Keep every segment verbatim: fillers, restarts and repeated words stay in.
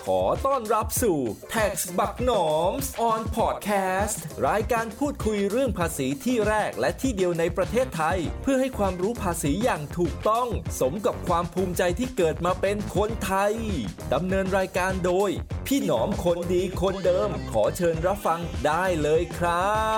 ขอต้อนรับสู่ Tax บักหนอม on Podcast รายการพูดคุยเรื่องภาษีที่แรกและที่เดียวในประเทศไทยเพื่อให้ความรู้ภาษีอย่างถูกต้องสมกับความภูมิใจที่เกิดมาเป็นคนไทยดำเนินรายการโดยพี่หนอมคนดีคนเดิมขอเชิญรับฟังได้เลยครับ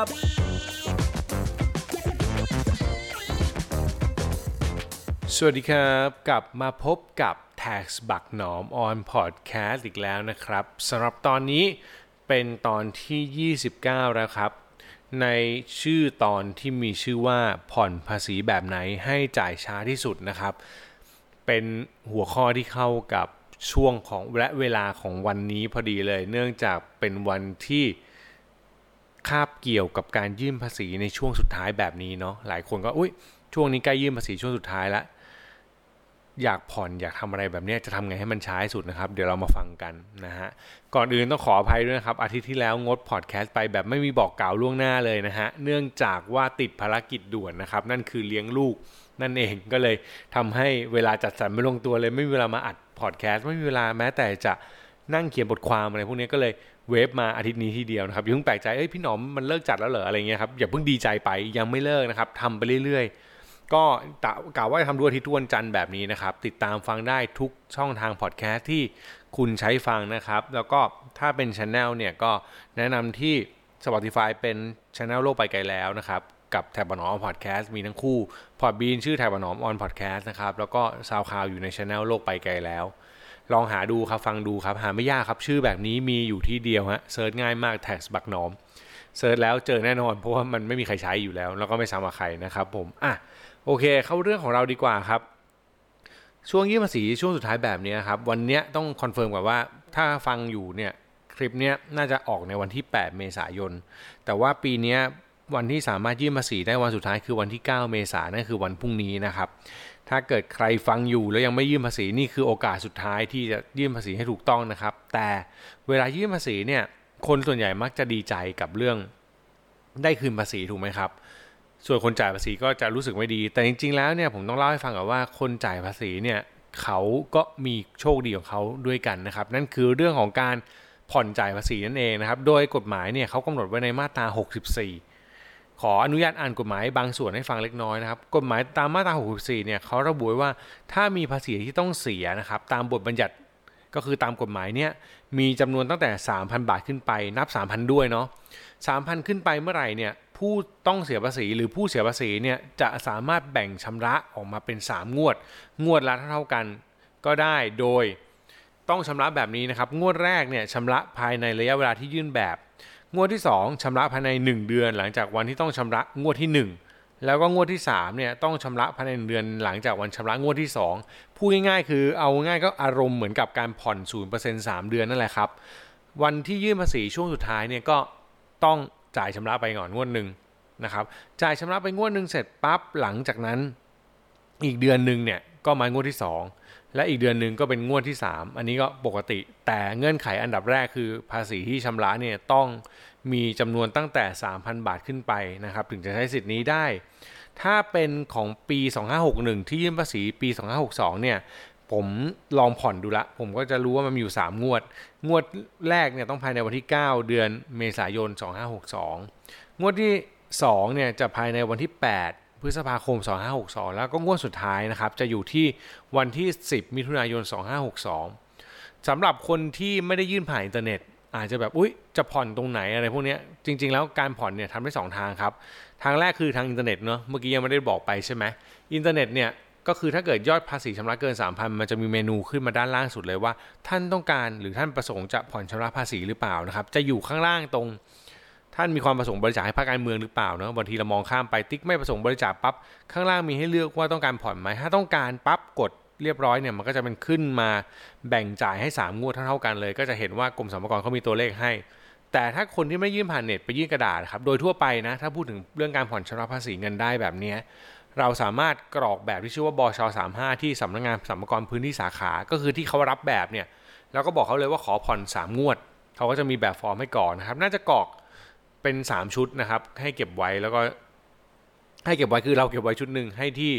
สวัสดีครับกลับมาพบกับ Tax บักหนอม on Podcast อีกแล้วนะครับสำหรับตอนนี้เป็นตอนที่ยี่สิบเก้าแล้วครับในชื่อตอนที่มีชื่อว่าผ่อนภาษีแบบไหนให้จ่ายช้าที่สุดนะครับเป็นหัวข้อที่เข้ากับช่วงของและเวลาของวันนี้พอดีเลยเนื่องจากเป็นวันที่คาบเกี่ยวกับการยื่นภาษีในช่วงสุดท้ายแบบนี้เนาะหลายคนก็อุ๊ยช่วงนี้ใกล้ยื่นภาษีช่วงสุดท้ายแล้วอยากผ่อนอยากทำอะไรแบบนี้จะทำไงให้มันช้าที่สุดนะครับเดี๋ยวเรามาฟังกันนะฮะก่อนอื่นต้องขออภัยด้วยนะครับอาทิตย์ที่แล้วงดพอดแคสต์ไปแบบไม่มีบอกกล่าวล่วงหน้าเลยนะฮะเนื่องจากว่าติดภารกิจด่วนนะครับนั่นคือเลี้ยงลูกนั่นเองก็เลยทำให้เวลาจัดสรรไม่ลงตัวเลยไม่มีเวลามาอัดพอดแคสต์ไม่มีเวลาแม้แต่จะนั่งเขียนบทความอะไรพวกนี้ก็เลยเวฟมาอาทิตย์นี้ทีเดียวนะครับอย่าเพิ่งแปลกใจเอ้ยพี่หนอมมันเลิกจัดแล้วเหรออะไรเงี้ยครับอย่าเพิ่งดีใจไปยังไม่เลิกนะครับทำไปเรื่อยๆก็กล่าวว่าจะทำด้วยอาทิตย์ทุกวันจันทร์แบบนี้นะครับติดตามฟังได้ทุกช่องทางพอดแคสต์ที่คุณใช้ฟังนะครับแล้วก็ถ้าเป็น Channel เนี่ยก็แนะนำที่ Spotify เป็น Channel โลกไปไกลแล้วนะครับกับแถบบักหนอม Podcast มีทั้งคู่ Podbean ชื่อแถบบักหนอม on Podcast นะครับแล้วก็ SoundCloud อยู่ใน Channel โลกไปไกลแล้วลองหาดูครับฟังดูครับหาไม่ยากครับชื่อแบบนี้มีอยู่ที่เดียวฮะเซิร์ชง่ายมาก Tax บักหนอมเซิร์ชแล้วเจอแน่นอนเพราะว่ามันไม่มีใครใช้อยู่แล้วแล้วก็ไม่ซ้ำกับใครนะครับผมอ่ะโอเคเข้าเรื่องของเราดีกว่าครับช่วงยื่นภาษีช่วงสุดท้ายแบบนี้ครับวันนี้ต้องคอนเฟิร์มก่อนว่าถ้าฟังอยู่เนี่ยคลิปนี้น่าจะออกในวันที่แปดเมษายนแต่ว่าปีนี้วันที่สามารถยื่นภาษีได้วันสุดท้ายคือวันที่เก้าเมษายนนั่นคือวันพรุ่งนี้นะครับถ้าเกิดใครฟังอยู่แล้วยังไม่ยื่นภาษีนี่คือโอกาสสุดท้ายที่จะยื่นภาษีให้ถูกต้องนะครับแต่เวลายื่นภาษีเนี่ยคนส่วนใหญ่มักจะดีใจกับเรื่องได้คืนภาษีถูกไหมครับส่วนคนจ่ายภาษีก็จะรู้สึกไม่ดีแต่จริงๆแล้วเนี่ยผมต้องเล่าให้ฟังก่อนว่าคนจ่ายภาษีเนี่ยเขาก็มีโชคดีของเขาด้วยกันนะครับนั่นคือเรื่องของการผ่อนจ่ายภาษีนั่นเองนะครับโดยกฎหมายเนี่ยเขากำหนดไว้ในมาตราหกสิบสี่ขออนุญาตอ่านกฎหมายบางส่วนให้ฟังเล็กน้อยนะครับกฎหมายตามมาตราหกสิบสี่เนี่ยเขาระบุไว้ว่าถ้ามีภาษีที่ต้องเสียนะครับตามบทบัญญัติก็คือตามกฎหมายเนี่ยมีจำนวนตั้งแต่ สามพัน บาทขึ้นไปนับ สามพัน ด้วยเนาะ สามพัน ขึ้นไปเมื่อไหร่เนี่ยผู้ต้องเสียภาษีหรือผู้เสียภาษีเนี่ยจะสามารถแบ่งชำระออกมาเป็นสามงวดงวดละเท่ากันก็ได้โดยต้องชำระแบบนี้นะครับงวดแรกเนี่ยชำระภายในระยะเวลาที่ยื่นแบบงวดที่สองชำระภายในหนึ่งเดือนหลังจากวันที่ต้องชำระงวดที่หนึ่งแล้วก็งวดที่สามเนี่ยต้องชำระภายในหนึ่งเดือนหลังจากวันชำระงวดที่สองพูดง่ายๆคือเอาง่ายก็อารมณ์เหมือนกับการผ่อน ศูนย์เปอร์เซ็นต์ สามเดือนนั่นแหละครับวันที่ยื่นภาษีช่วงสุดท้ายเนี่ยก็ต้องจ่ายชำระไปก่อนงวดนึงนะครับจ่ายชำระไปงวดนึงเสร็จปั๊บหลังจากนั้นอีกเดือนนึงเนี่ยก็มางวดที่สองและอีกเดือนนึงก็เป็นงวดที่สามอันนี้ก็ปกติแต่เงื่อนไขอันดับแรกคือภาษีที่ชำระเนี่ยต้องมีจำนวนตั้งแต่ สามพัน บาทขึ้นไปนะครับถึงจะใช้สิทธิ์นี้ได้ถ้าเป็นของปีสองพันห้าร้อยหกสิบเอ็ดที่ยื่นภาษีปีสองพันห้าร้อยหกสิบสองเนี่ยผมลองผ่อนดูละผมก็จะรู้ว่ามันมีอยู่สามงวดงวดแรกเนี่ยต้องภายในวันที่เก้าเดือนเมษายนสองพันห้าร้อยหกสิบสองงวดที่สองเนี่ยจะภายในวันที่แปดพฤษภาคมสองพันห้าร้อยหกสิบสองแล้วก็งวดสุดท้ายนะครับจะอยู่ที่วันที่สิบมิถุนายนสองพันห้าร้อยหกสิบสองสำหรับคนที่ไม่ได้ยื่นผ่านอินเทอร์เน็ตอาจจะแบบอุ๊ยจะผ่อนตรงไหนอะไรพวกนี้จริงๆแล้วการผ่อนเนี่ยทำได้สองทางครับทางแรกคือทางอินเทอร์เน็ตเนาะเมื่อกี้ยังไม่ได้บอกไปใช่ไหมอินเทอร์เน็ตเนี่ยก็คือถ้าเกิดยอดภาษีชำระเกิน สามพัน มันจะมีเมนูขึ้นมาด้านล่างสุดเลยว่าท่านต้องการหรือท่านประสงค์จะผ่อนชำระภาษีหรือเปล่านะครับจะอยู่ข้างล่างตรงท่านมีความประสงค์บริจาคให้พรรคการเมืองหรือเปล่าเนาะบางทีเรามองข้ามไปติ๊กไม่ประสงค์บริจาคปั๊บข้างล่างมีให้เลือกว่าต้องการผ่อนไหมถ้าต้องการปั๊บกดเรียบร้อยเนี่ยมันก็จะเป็นขึ้นมาแบ่งจ่ายให้สามงวดเท่าๆกันเลยก็จะเห็นว่ากรมสรรพากรเขามีตัวเลขให้แต่ถ้าคนที่ไม่ยื่นผ่านเน็ตไปยื่นกระดาษครับโดยทั่วไปนะถ้าพูดถึงเรื่องการผ่อนชำระภาษีเงินได้แบบนี้เราสามารถกรอกแบบที่ชื่อว่าบช.สามสิบห้าที่สำนักงานสรรพากรพื้นที่สาขาก็คือที่เขารับแบบเนี่ยแล้วก็บอกเขาเลยว่าขอผ่อนสามงวดเขาก็จะมีแบบฟอร์มให้กรอกนะครับน่าจะกรอกเป็นสามชุดนะครับให้เก็บไว้แล้วก็ให้เก็บไว้คือเราเก็บไว้ชุดนึงให้ที่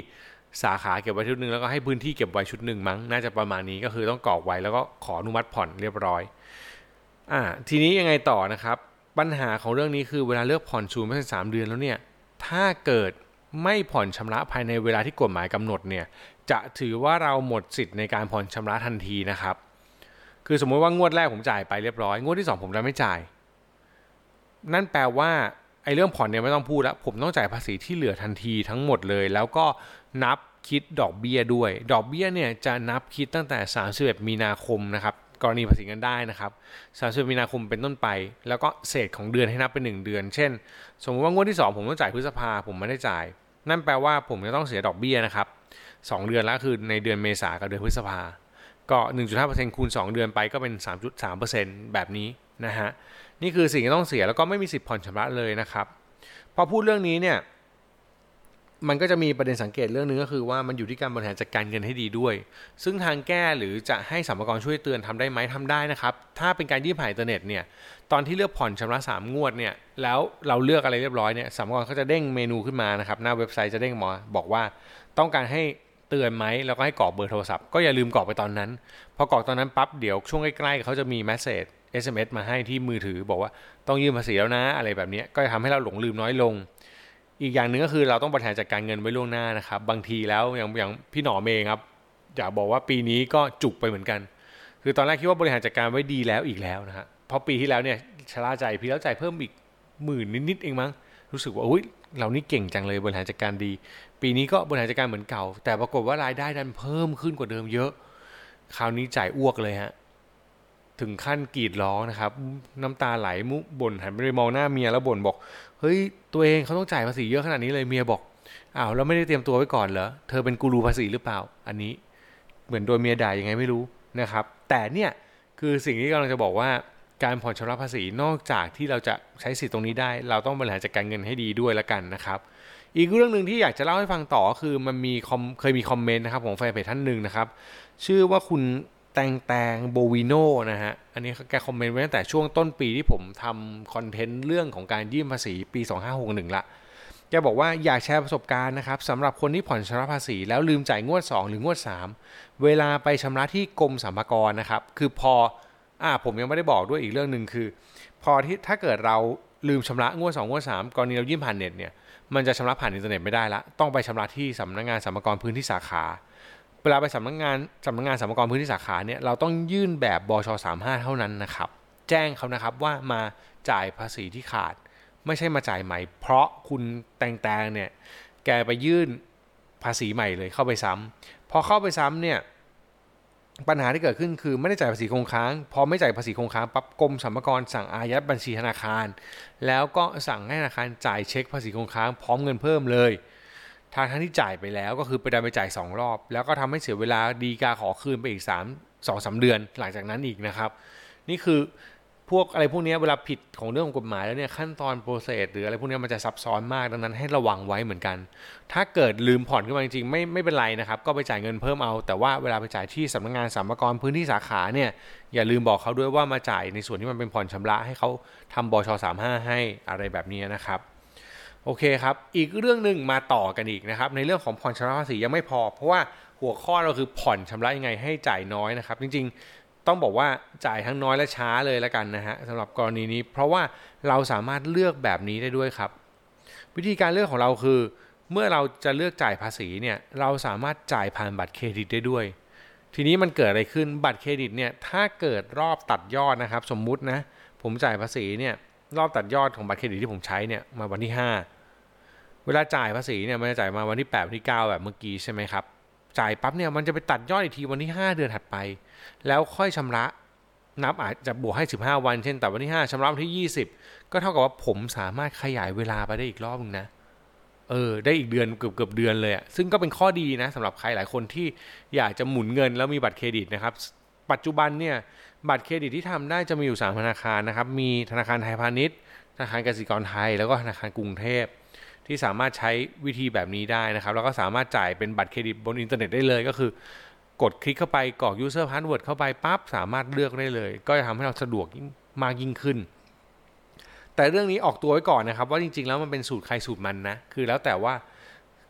สาขาเก็บไว้ชุดนึงแล้วก็ให้พื้นที่เก็บไว้ชุดนึงมั้งน่าจะประมาณนี้ก็คือต้องกรอกไว้แล้วก็ขออนุมัติผ่อนเรียบร้อยอ่าทีนี้ยังไงต่อนะครับปัญหาของเรื่องนี้คือเวลาเลือกผ่อนศูนย์เปอร์เซ็นต์สามเดือนแล้วเนี่ยถ้าเกิดไม่ผ่อนชำระภายในเวลาที่กฎหมายกำหนดเนี่ยจะถือว่าเราหมดสิทธิ์ในการผ่อนชำระทันทีนะครับคือสมมติว่างวดแรกผมจ่ายไปเรียบร้อยงวดที่สองผมจะไม่จ่ายนั่นแปลว่าไอ้เรื่องผ่อนเนี่ยไม่ต้องพูดแล้วผมต้องจ่ายภาษีที่เหลือทันทีทั้งหมดเลยแล้วก็นับคิดดอกเบี้ยด้วยดอกเบี้ยเนี่ยจะนับคิดตั้งแต่สามสิบเอ็ดมีนาคมนะครับกรณีภาษีเงินได้นะครับสามสิบเอ็ดมีนาคมเป็นต้นไปแล้วก็เศษของเดือนให้นับเป็นหนึ่งเดือนเช่นสมมติว่างวดที่สองผมต้องจ่ายพฤษภาผมไม่ได้จ่ายนั่นแปลว่าผมจะต้องเสียดอกเบี้ยนะครับสองเดือนแล้วคือในเดือนเมษากับเดือนพฤษภาก็ หนึ่งจุดห้าเปอร์เซ็นต์ คูณสองเดือนไปก็เป็น สามจุดสามเปอร์เซ็นต์ แบบนี้นะฮะนี่คือสิ่งที่ต้องเสียแล้วก็ไม่มีสิทธิ์ผ่อนชำระเลยนะครับพอพูดเรื่องนี้เนี่ยมันก็จะมีประเด็นสังเกตเรื่องนึงก็คือว่ามันอยู่ที่การบริหารจัดการเงินให้ดีด้วยซึ่งทางแก้หรือจะให้สรรพากรช่วยเตือนทำได้ไหมทำได้นะครับถ้าเป็นการยื่นผ่านอินเทอร์เน็ตเนี่ยตอนที่เลือกผ่อนชำระสามงวดเนี่ยแล้วเราเลือกอะไรเรียบร้อยเนี่ยสรรพากรเขาจะเด้งเมนูขึ้นมานะครับหน้าเว็บไซต์จะเด้งมาบอกว่าต้องการให้เตือนไหมแล้วก็ให้กรอกเบอร์โทรศัพท์ก็อย่าลืมกรอกไปตอนนั้นพอกรอกตอนนั้นปั๊บเดี๋ยวช่วงใกล้ๆเขาจะมีเมสเสจ เอส เอ็ม เอส มาให้ที่มือถือบอกว่าต้องยื่นภาษีแล้วนะอะไรแบบนี้ก็จะทำให้เราหลงลืมน้อยลงอีกอย่างหนึ่งก็คือเราต้องบริหารจัดการเงินไว้ล่วงหน้านะครับบางทีแล้วอย่างอย่างพี่หนอเองครับอยากบอกว่าปีนี้ก็จุกไปเหมือนกันคือตอนแรกคิดว่าบริหารจัดการไว้ดีแล้วอีกแล้วนะฮะเพราะปีที่แล้วเนี่ยชะล่าใจพี่แล้วจ่ายเพิ่มอีกหมื่นนิดๆเองมั้งรู้สึกว่าอุ้ยเรานี่เก่งจังเลยบริหารจัดการดีปีนี้ก็บริหารจัดการเหมือนเก่าแต่ปรากฏว่ารายได้ดันเพิ่มขึ้นกว่าเดิมเยอะคราวนี้จ่ายอ้วกเลยฮะถึงขั้นกรีดร้องนะครับน้ำตาไหลมุบ่นหันไปมองหน้าเมียแล้วบ่นบอกเฮ้ยตัวเองเขาต้องจ่ายภาษีเยอะขนาดนี้เลยเมียบอกอ้าวเราไม่ได้เตรียมตัวไว้ก่อนเหรอเธอเป็นกูรูภาษีหรือเปล่าอันนี้เหมือนโดนเมียด่ายังไงไม่รู้นะครับแต่เนี่ยคือสิ่งที่กำลังจะบอกว่าการผ่อนชำระภาษีนอกจากที่เราจะใช้สิทธิ์ตรงนี้ได้เราต้องบริหารจัดการเงินให้ดีด้วยละกันนะครับอีกเรื่องนึงที่อยากจะเล่าให้ฟังต่อคือมันมีเคยมีคอมเมนต์นะครับของแฟนเพจท่านนึงนะครับชื่อว่าคุณแตงแตงโบวิโนนะฮะอันนี้แกคอมเมนต์ไว้ตั้งแต่ช่วงต้นปีที่ผมทำคอนเทนต์เรื่องของการยื่นภาษีปีสองพันห้าร้อยหกสิบเอ็ดละแกบอกว่าอยากแชร์ประสบการณ์นะครับสำหรับคนที่ผ่อนชำระภาษีแล้วลืมจ่ายงวดสองหรืองวดสามเวลาไปชำระที่กรมสรรพากรนะครับคือพออ่าผมยังไม่ได้บอกด้วยอีกเรื่องนึงคือพอที่ถ้าเกิดเราลืมชำระงวดสองงวดสามกรณีเรายื่นผ่านเน็ตเนี่ยมันจะชำระผ่านอินเทอร์เน็ตไม่ได้ละต้องไปชำระที่สำนักงานสรรพากรพื้นที่สาขาเวลาไปสำนักงานสำนักงานสรรพากรพื้นที่สาขาเนี่ยเราต้องยื่นแบบบช.สามสิบห้าเท่านั้นนะครับแจ้งเขานะครับว่ามาจ่ายภาษีที่ขาดไม่ใช่มาจ่ายใหม่เพราะคุณแตงแตงเนี่ยแกไปยื่นภาษีใหม่เลยเข้าไปซ้ำพอเข้าไปซ้ำเนี่ยปัญหาที่เกิดขึ้นคือไม่ได้จ่ายภาษีคงค้างพอไม่จ่ายภาษีคงค้างปั๊บกรมสรรพากรสั่งอายัดบัญชีธนาคารแล้วก็สั่งให้ธนาคารจ่ายเช็คภาษีคงค้างพร้อมเงินเพิ่มเลยทางทั้งที่จ่ายไปแล้วก็คือไปดันไปจ่ายสองรอบแล้วก็ทำให้เสียเวลาดีกาขอคืนไปอีกสาม สองสามเดือนหลังจากนั้นอีกนะครับนี่คือพวกอะไรพวกนี้เวลาผิดของเรื่องของกฎหมายแล้วเนี่ยขั้นตอนโปรเซสหรืออะไรพวกนี้มันจะซับซ้อนมากดังนั้นให้ระวังไว้เหมือนกันถ้าเกิดลืมผ่อนขึ้นมาจริงๆไม่ไม่เป็นไรนะครับก็ไปจ่ายเงินเพิ่มเอาแต่ว่าเวลาไปจ่ายที่สำนักงานสรรพากรพื้นที่สาขาเนี่ยอย่าลืมบอกเขาด้วยว่ามาจ่ายในส่วนที่มันเป็นผ่อนชำระให้เขาทำบช.สามสิบห้าให้อะไรแบบนี้นะครับโอเคครับอีกเรื่องนึงมาต่อกันอีกนะครับในเรื่องของผ่อนชำระภาษียังไม่พอเพราะว่าหัวข้อเราคือผ่อนชำระยังไงให้จ่ายน้อยนะครับจริงๆต้องบอกว่าจ่ายทั้งน้อยและช้าเลยละกันนะฮะสำหรับกรณีนี้เพราะว่าเราสามารถเลือกแบบนี้ได้ด้วยครับวิธีการเลือกของเราคือเมื่อเราจะเลือกจ่ายภาษีเนี่ยเราสามารถจ่ายผ่านบัตรเครดิตได้ด้วยทีนี้มันเกิดอะไรขึ้นบัตรเครดิตเนี่ยถ้าเกิดรอบตัดยอดนะครับสมมุตินะผมจ่ายภาษีเนี่ยรอบตัดยอดของบัตรเครดิตที่ผมใช้เนี่ยมาวันที่ห้าเวลาจ่ายภาษีเนี่ยมันจะจ่ายมาวันที่แปดวันที่เก้าแบบเมื่อกี้ใช่ไหมครับจ่ายปั๊บเนี่ยมันจะไปตัดยอดอีกทีวันที่ห้าเดือนถัดไปแล้วค่อยชำระนับอาจจะบวกให้สิบห้าวันเช่นแต่วันที่ห้าชำระวันที่ยี่สิบก็เท่ากับว่าผมสามารถขยายเวลาไปได้อีกรอบนึงนะเออได้อีกเดือนเกือบเกือบเดือนเลยอ่ะซึ่งก็เป็นข้อดีนะสำหรับใครหลายคนที่อยากจะหมุนเงินแล้วมีบัตรเครดิตนะครับปัจจุบันเนี่ยบัตรเครดิตที่ทำได้จะมีอยู่สามธนาคารนะครับมีธนาคารไทยพาณิชย์ธนาคารกสิกรไทยแล้วก็ธนาคารกรุงเทพที่สามารถใช้วิธีแบบนี้ได้นะครับแล้วก็สามารถจ่ายเป็นบัตรเครดิตบนอินเทอร์เน็ตได้เลยก็คือกดคลิกเข้าไปกรอก user password เข้าไปปั๊บสามารถเลือกได้เลยก็จะทำให้เราสะดวกมากยิ่งขึ้นแต่เรื่องนี้ออกตัวไว้ก่อนนะครับว่าจริงๆแล้วมันเป็นสูตรใครสูตรมันนะคือแล้วแต่ว่า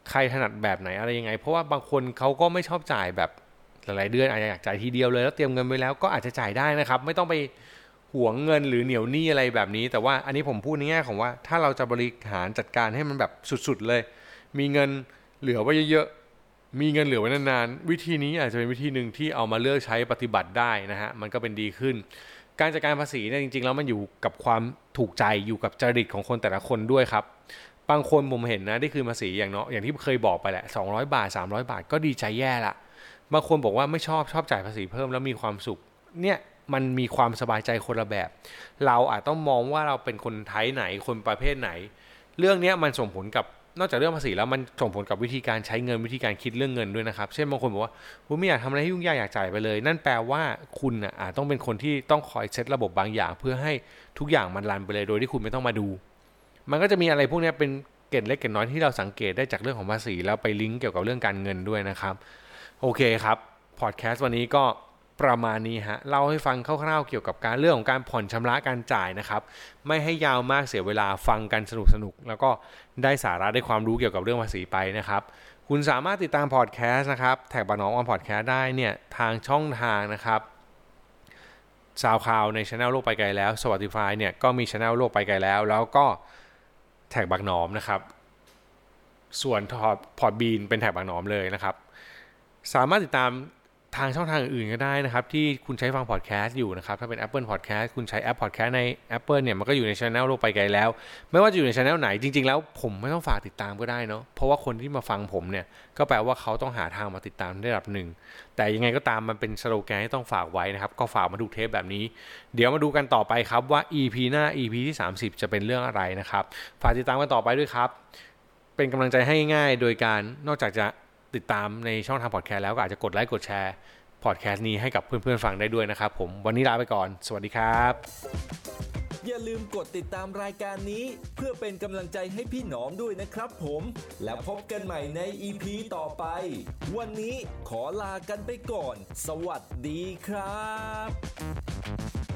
ใครถนัดแบบไหนอะไรยังไงเพราะว่าบางคนเขาก็ไม่ชอบจ่ายแบบหลายๆเดือนอาจจะอยากจ่ายทีเดียวเลยแล้วเตรียมเงินไว้แล้วก็อาจจะจ่ายได้นะครับไม่ต้องไปหวงเงินหรือเหนียวหนี้อะไรแบบนี้แต่ว่าอันนี้ผมพูดในแง่ของว่าถ้าเราจะบริหารจัดการให้มันแบบสุดๆเลยมีเงินเหลือไว้เยอะๆมีเงินเหลือไว้นานๆวิธีนี้อาจจะเป็นวิธีหนึ่งที่เอามาเลือกใช้ปฏิบัติได้นะฮะมันก็เป็นดีขึ้นการจัดการภาษีเนี่ยจริงๆแล้วมันอยู่กับความถูกใจอยู่กับจริตของคนแต่ละคนด้วยครับบางคนผมเห็นนะได้คืนภาษีอย่างเนาะอย่างที่เคยบอกไปแหละสองร้อยบาทสามร้อยบาทก็ดีใจแย่ละบางคนบอกว่าไม่ชอบชอบจ่ายภาษีเพิ่มแล้วมีความสุขเนี่ยมันมีความสบายใจคนละแบบเราอาจต้องมองว่าเราเป็นคนไทยไหนคนประเภทไหนเรื่องนี้มันส่งผลกับนอกจากเรื่องภาษีแล้วมันส่งผลกับวิธีการใช้เงินวิธีการคิดเรื่องเงินด้วยนะครับเช่นบางคนบอกว่าผมไม่อยากทำอะไรให้ยุ่งยากอยากจ่ายไปเลยนั่นแปลว่าคุณอ่ะอาจต้องเป็นคนที่ต้องคอยเซตระบบบางอย่างเพื่อให้ทุกอย่างมันรันไปเลยโดยที่คุณไม่ต้องมาดูมันก็จะมีอะไรพวกนี้เป็นเกร็ดเล็กเกร็ดน้อยที่เราสังเกตได้จากเรื่องของภาษีแล้วไปลิงก์เกี่ยวกับเรื่องการเงินด้วยนะครับโอเคครับพอดแคสต์วันนี้ก็ประมาณนี้ฮะเล่าให้ฟังคร่าวๆเกี่ยวกับการเรื่องของการผ่อนชำระการจ่ายนะครับไม่ให้ยาวมากเสียเวลาฟังกันสนุกๆแล้วก็ได้สาระได้ความรู้เกี่ยวกับเรื่องภาษีไปนะครับคุณสามารถติดตามพอดแคสต์นะครับแท็กบักหนอมออนพอดแคสต์ได้เนี่ยทางช่องทางนะครับซาวด์คลาวด์ใน Channel โลกไปไกลแล้ว Spotify เนี่ยก็มี Channel โลกไปไกลแล้วแล้วก็แท็กบักหนอมนะครับส่วนพอดบีนเป็นแท็กบักหนอมเลยนะครับสามารถติดตามทางช่องทางอื่นก็ได้นะครับที่คุณใช้ฟังพอดแคสต์อยู่นะครับถ้าเป็น Apple Podcast คุณใช้แอปพอดแคสต์ใน Apple เนี่ยมันก็อยู่ใน Channel โลกไปไกลแล้วไม่ว่าจะอยู่ใน Channel ไหนจริงๆแล้วผมไม่ต้องฝากติดตามก็ได้เนาะเพราะว่าคนที่มาฟังผมเนี่ยก็แปลว่าเขาต้องหาทางมาติดตามได้ระดับหนึ่งแต่ยังไงก็ตามมันเป็นสโลแกนที่ต้องฝากไว้นะครับก็ฝากมาดูเทปแบบนี้เดี๋ยวมาดูกันต่อไปครับว่า อี พี หน้า อี พี ที่สามสิบจะเป็นเรื่องอะไรนะครับฝากติดตามกันต่อไปด้วยครับเป็นกำลังใจให้ง่ายโดยการนอกจากจะติดตามในช่องทางพอดแคสต์แล้วก็อาจจะกดไลค์กดแชร์พอดแคสต์นี้ให้กับเพื่อนๆฟังได้ด้วยนะครับผมวันนี้ลาไปก่อนสวัสดีครับอย่าลืมกดติดตามรายการนี้เพื่อเป็นกำลังใจให้พี่หนอมด้วยนะครับผมแล้วพบกันใหม่ใน อี พี ต่อไปวันนี้ขอลากันไปก่อนสวัสดีครับ